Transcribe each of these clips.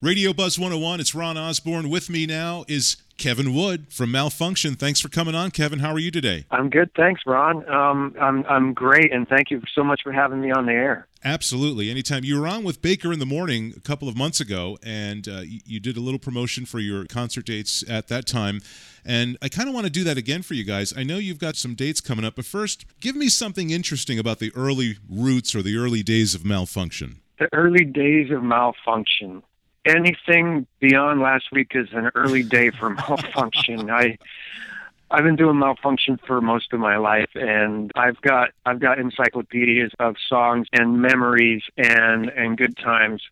Radio Buzz 101, it's Ron Osborne. With me now is Kevin Wood from Malfunction. Thanks for coming on, Kevin. How are you today? I'm good, thanks, Ron. I'm great, and thank you so much for having me on the air. Absolutely. Anytime. You were on with Baker in the Morning a couple of months ago, and you did a little promotion for your concert dates at that time. And I kind of want to do that again for you guys. I know you've got some dates coming up, but first, give me something interesting about the early roots or the early days of Malfunction. The early days of Malfunction. Anything beyond last week is an early day for Malfunction. I've been doing Malfunction for most of my life, and I've got encyclopedias of songs and memories and good times.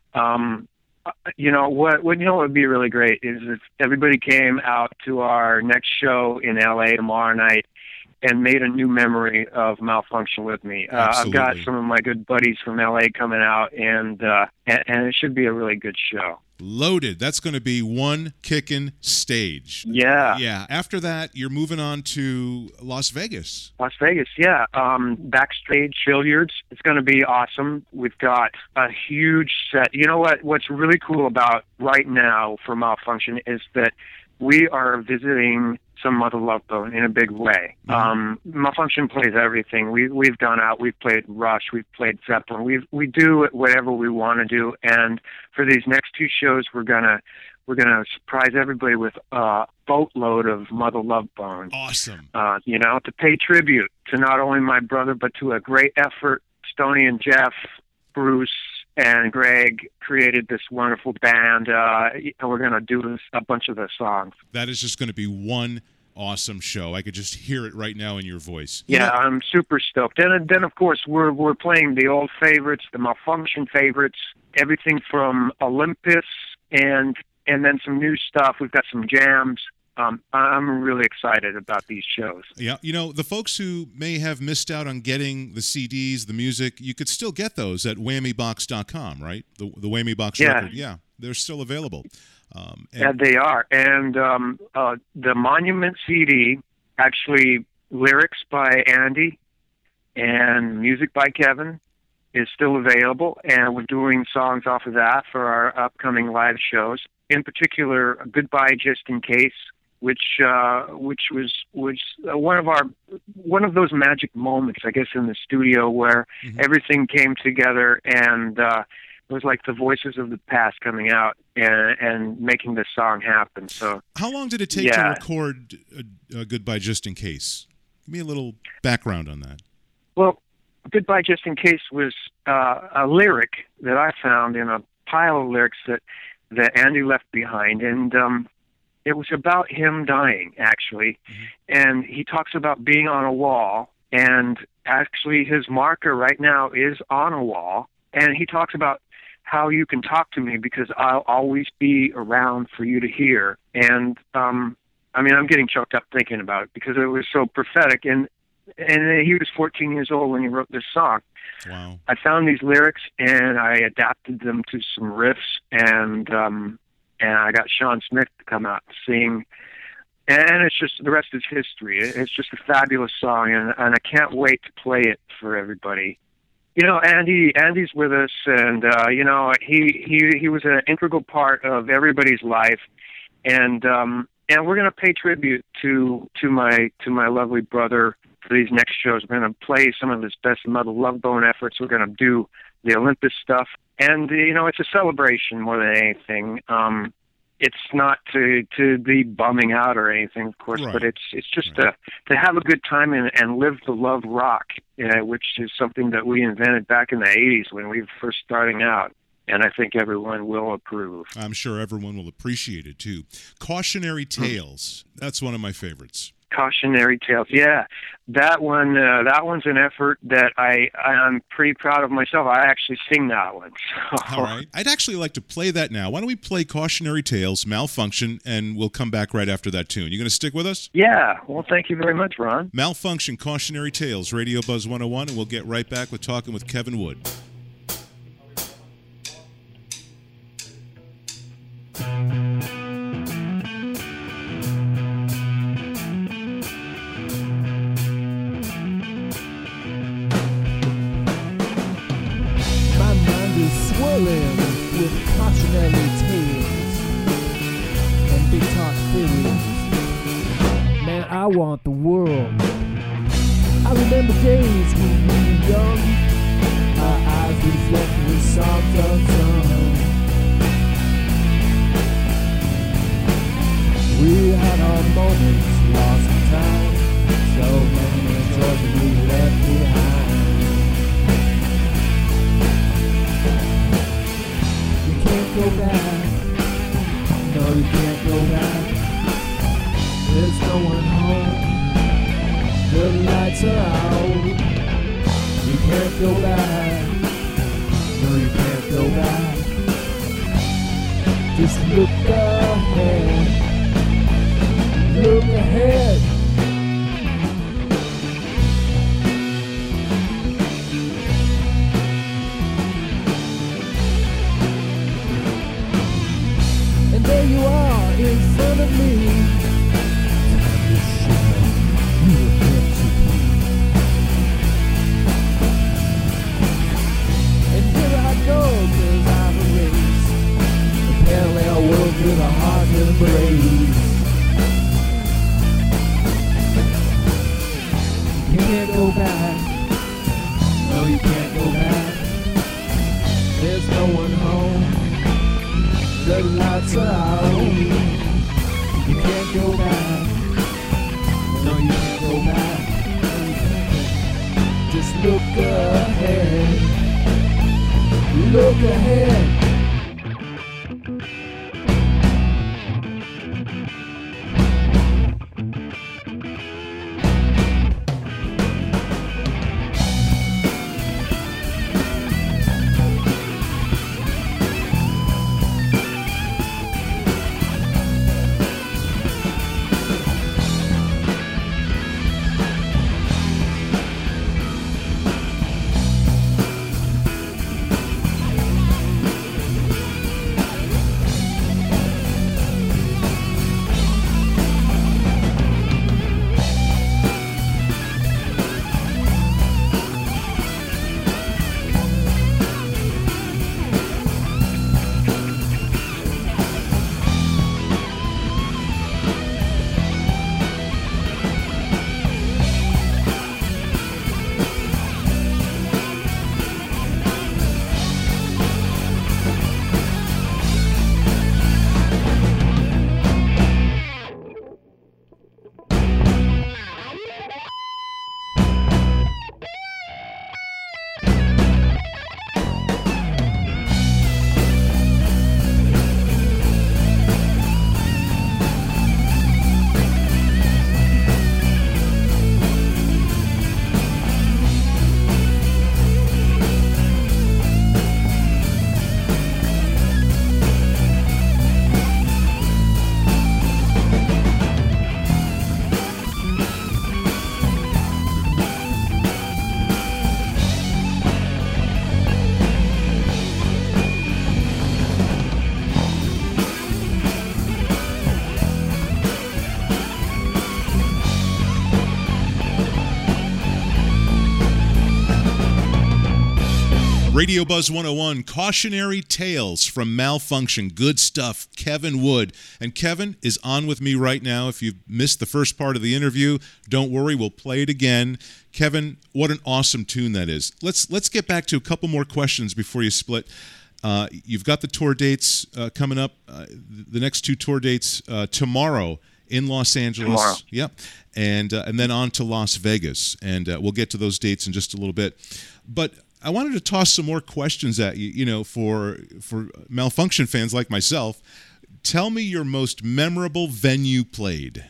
What would be really great is if everybody came out to our next show in LA tomorrow night and made a new memory of Malfunction with me. I've got some of my good buddies from LA coming out, and it should be a really good show. Loaded. That's going to be one kickin' stage. Yeah. Yeah. After that, you're moving on to Las Vegas. Las Vegas, yeah. Backstage Billiards. It's going to be awesome. We've got a huge set. You know what? What's really cool about right now for Malfunction is that we are visiting some Mother Love Bone in a big way. Malfunction plays everything. We've gone out. We've played Rush. We've played Zeppelin. We do whatever we want to do. And for these next two shows, we're gonna surprise everybody with a boatload of Mother Love Bone. Awesome. To pay tribute to not only my brother but to a great effort. Stoney and Jeff, Bruce, and Greg created this wonderful band, and we're going to do a bunch of the songs. That is just going to be one awesome show. I could just hear it right now in your voice. Yeah, I'm super stoked. And then, of course, we're playing the old favorites, the Malfunction favorites, everything from Olympus, and then some new stuff. We've got some jams. I'm really excited about these shows. Yeah, the folks who may have missed out on getting the CDs, the music, you could still get those at whammybox.com, right? The Whammy Box record. Yeah, they're still available. Yeah, they are. And the Monument CD, actually lyrics by Andy and music by Kevin, is still available, and we're doing songs off of that for our upcoming live shows. In particular, Goodbye Just in Case, which was one of those magic moments, I guess, in the studio where everything came together, and it was like the voices of the past coming out and making the song happen. So, how long did it take to record Goodbye Just in Case? Give me a little background on that. Well, Goodbye Just in Case was a lyric that I found in a pile of lyrics that Andy left behind, and it was about him dying, actually. And he talks about being on a wall, and actually his marker right now is on a wall, and he talks about how you can talk to me because I'll always be around for you to hear. And I'm getting choked up thinking about it because it was so prophetic, and he was 14 years old when he wrote this song. Wow. I found these lyrics, and I adapted them to some riffs, and I got Sean Smith to come out and sing. And it's just, the rest is history. It's just a fabulous song, and I can't wait to play it for everybody. Andy's with us, and, he was an integral part of everybody's life. And we're going to pay tribute to my lovely brother for these next shows. We're going to play some of his best Mother Love Bone efforts. We're going to do the Olympus stuff. And, it's a celebration more than anything. It's not to be bumming out or anything, of course, right. But it's just to have a good time and live the love rock, which is something that we invented back in the 80s when we were first starting out. And I think everyone will approve. I'm sure everyone will appreciate it, too. Cautionary Tales. That's one of my favorites. Cautionary Tales. Yeah, that one's an effort that I'm pretty proud of myself. I actually sing that one. So. All right. I'd actually like to play that now. Why don't we play Cautionary Tales, Malfunction, and we'll come back right after that tune. You going to stick with us? Yeah. Well, thank you very much, Ron. Malfunction, Cautionary Tales, Radio Buzz 101, and we'll get right back with talking with Kevin Wood. Swirling with cautionary want the world. I remember days when we were young. Our eyes reflected the soft of sun. We had our moments lost in time. So many joys we left behind. You can't go back. No, you can't go back. There's no one home. The lights are out. You can't go back. No, you can't go back. Just look ahead. Look ahead. And there you are in front of me. And here I go, 'cause I'm a race. A parallel world with a heart to embrace. You can't go back. No, you can't go back. There's no one home. The lights are out. You can't go back. No, you can't go back. Just look ahead. Look ahead. Radio Buzz 101, Cautionary Tales from Malfunction. Good stuff. Kevin Wood. And Kevin is on with me right now. If you've missed the first part of the interview, don't worry, we'll play it again. Kevin, what an awesome tune that is. Let's get back to a couple more questions before you split. You've got the tour dates coming up, the next two tour dates tomorrow in Los Angeles. Tomorrow. Yep. And then on to Las Vegas. And we'll get to those dates in just a little bit. But I wanted to toss some more questions at you, for Malfunction fans like myself. Tell me your most memorable venue played.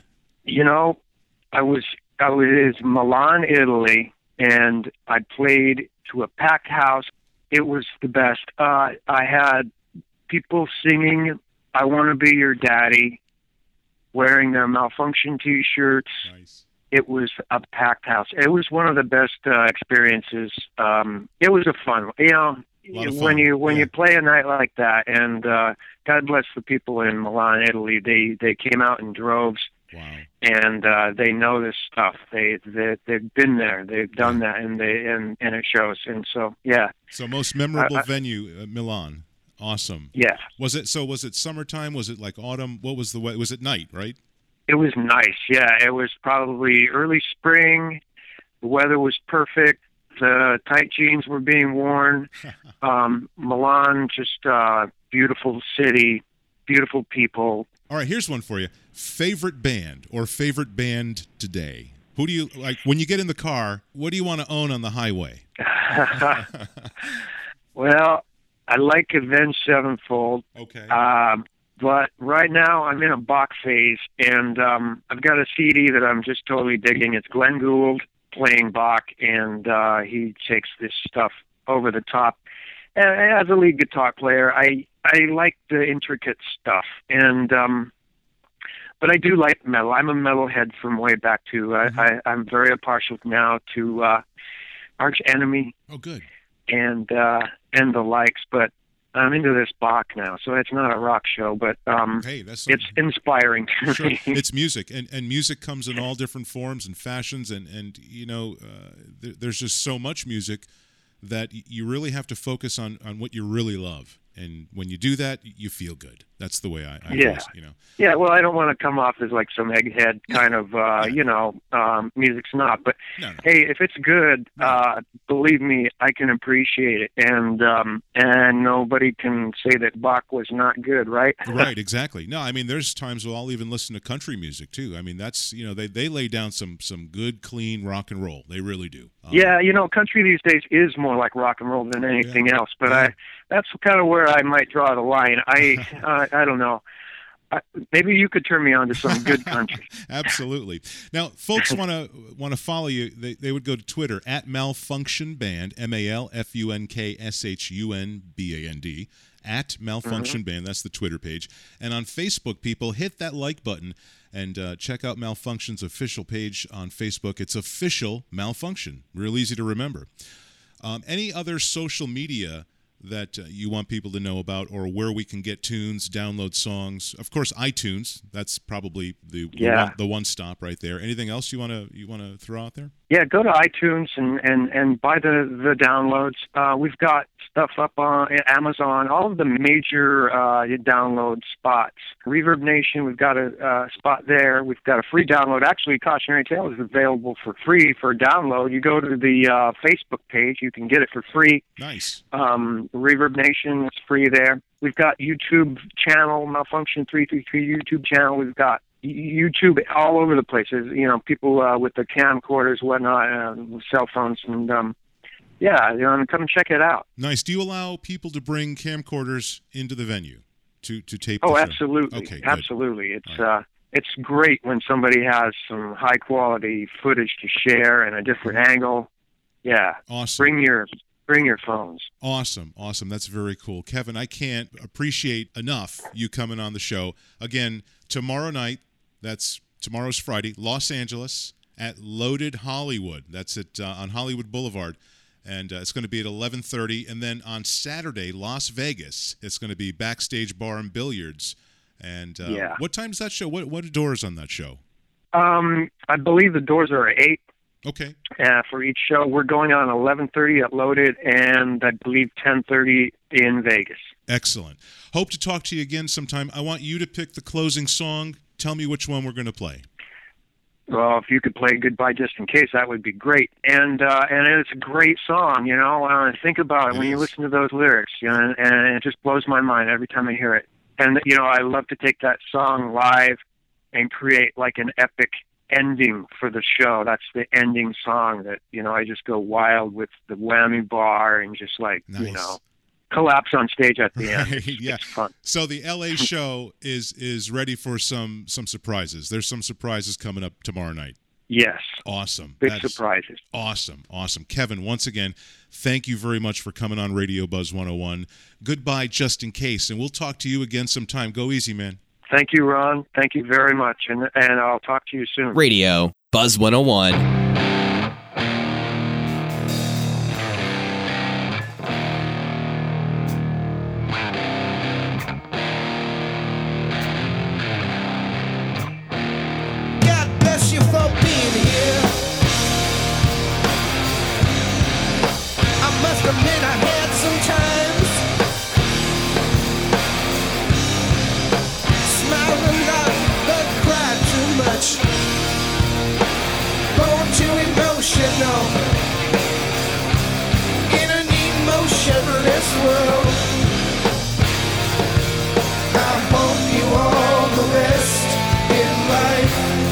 I was Milan, Italy, and I played to a packed house. It was the best. I had people singing "I Want to Be Your Daddy," wearing their Malfunction T-shirts. Nice. It was a packed house. It was one of the best experiences. It was a fun, when you play a night like that. And God bless the people in Milan, Italy. They came out in droves. Wow. And they know this stuff. They've been there. They've done that, and it shows. And so, yeah. So most memorable venue, Milan. Awesome. Yeah. Was it summertime? Was it like autumn? What was the way? Was it night, right? It was nice. Yeah, it was probably early spring. The weather was perfect. The tight jeans were being worn. Milan, just beautiful city, beautiful people. All right, here's one for you. Favorite band or favorite band today? Who do you like when you get in the car? What do you want to own on the highway? Well, I like Avenged Sevenfold. Okay. But right now I'm in a Bach phase, and I've got a CD that I'm just totally digging. It's Glenn Gould playing Bach, and he takes this stuff over the top. And as a lead guitar player, I like the intricate stuff, and but I do like metal. I'm a metalhead from way back too. I'm very partial now to Arch Enemy. Oh, good. And the likes, but I'm into this Bach now, so it's not a rock show, but hey, it's inspiring to sure. me. It's music, and music comes in all different forms and fashions, and you know, there's just so much music that you really have to focus on what you really love. And when you do that, you feel good. That's the way I yeah. you know. Yeah, well, I don't want to come off as like some egghead kind of, music snob. But, hey, if it's good, believe me, I can appreciate it. And nobody can say that Bach was not good, right? Right, exactly. No, I mean, there's times where I'll even listen to country music, too. I mean, that's, you know, they lay down some good, clean rock and roll. They really do. Yeah, you know, country these days is more like rock and roll than anything else. But that's kind of where I might draw the line. I don't know. Maybe you could turn me on to some good country. Absolutely. Now, folks want to follow you. They would go to Twitter at Malfunction Band, MALFUNKSHUNBAND, at Malfunction Band. That's the Twitter page. And on Facebook, people, hit that like button and check out Malfunction's official page on Facebook. It's Official Malfunction. Real easy to remember. Any other social media that you want people to know about, or where we can get tunes, download songs? Of course, iTunes. That's probably the one stop right there. Anything else you want to throw out there? Yeah, go to iTunes and buy the downloads. We've got stuff up on Amazon, all of the major download spots. Reverb Nation, we've got a spot there. We've got a free download. Actually, Cautionary Tale is available for free for download. You go to the Facebook page, you can get it for free. Nice. Reverb Nation is free there. We've got YouTube channel, Malfunction 333 YouTube channel. We've got YouTube all over the place. You know, people with the camcorders, whatnot, cell phones, and come and check it out. Nice. Do you allow people to bring camcorders into the venue to tape? Oh, the show? absolutely. Okay, absolutely. It's great when somebody has some high quality footage to share and a different angle. Yeah. Awesome. Bring your phones. Awesome. That's very cool. Kevin, I can't appreciate enough you coming on the show. Again, tomorrow night, tomorrow's Friday, Los Angeles at Loaded Hollywood. That's on Hollywood Boulevard. And it's going to be at 11:30. And then on Saturday, Las Vegas, it's going to be Backstage Bar and Billiards. And what time's that show? What are doors on that show? I believe the doors are at 8. Okay. For each show, we're going on 11:30 at Loaded, and I believe 10:30 in Vegas. Excellent. Hope to talk to you again sometime. I want you to pick the closing song. Tell me which one we're going to play. Well, if you could play "Goodbye Just in Case," that would be great. And it's a great song. You know, think about it when you listen to those lyrics. You know, and it just blows my mind every time I hear it. And you know, I love to take that song live and create like an epic ending for the show. That's the ending song that, you know, I just go wild with the whammy bar and just like, you know, collapse on stage at the end. Yeah. It's fun. So the LA show is ready for some surprises. There's some surprises coming up tomorrow night. Yes. Awesome. Big surprises. Awesome. Kevin, once again, thank you very much for coming on Radio Buzz 101. Goodbye just in case, and we'll talk to you again sometime. Go easy, man. Thank you, Ron. Thank you very much, and I'll talk to you soon. Radio Buzz 101. Smiling down the cry to my emotional in an emotionless world. I hope you all the best in life.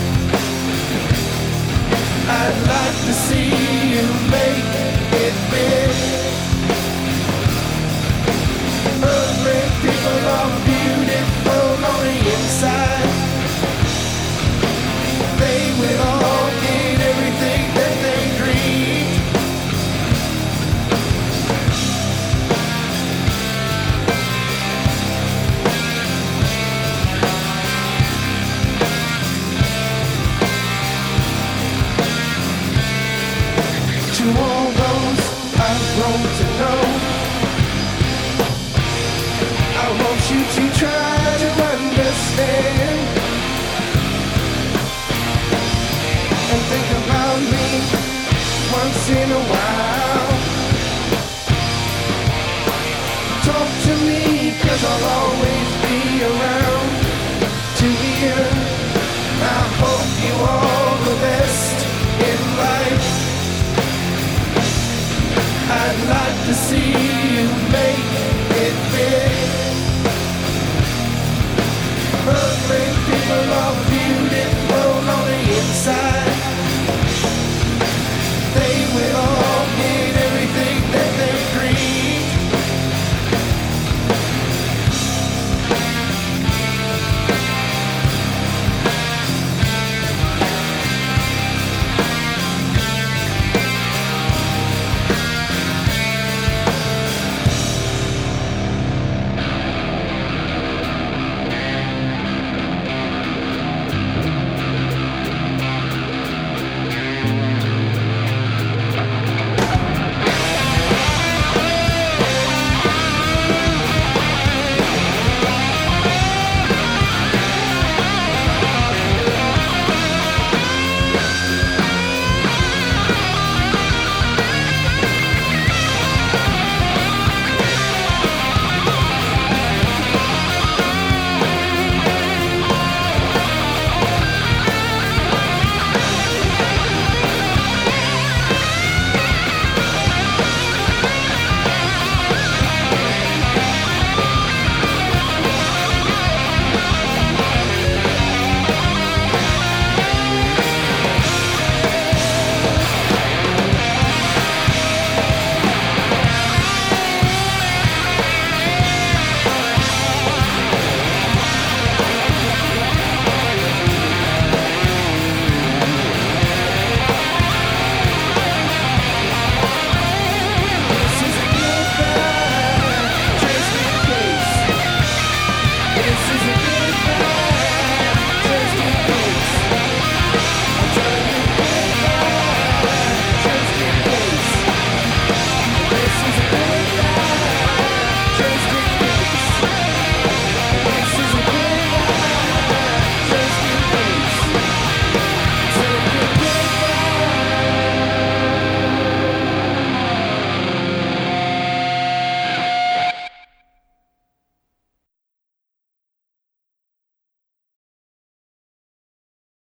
I'd like to see you make it big. Ugly people are beautiful on the inside. They will all get everything that they dream. To all